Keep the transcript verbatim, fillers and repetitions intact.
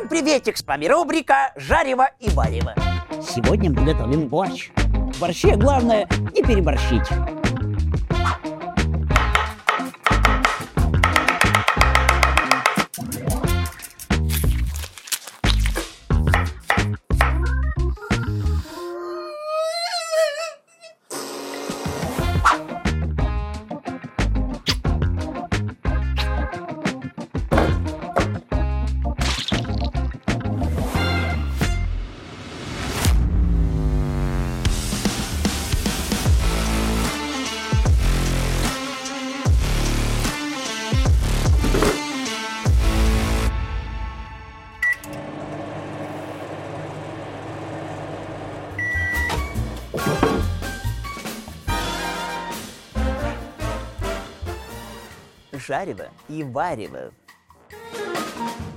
приветик! С вами рубрика «Жарево и варево». Сегодня мы готовим борщ. В борще главное не переборщить. Жарево и варево.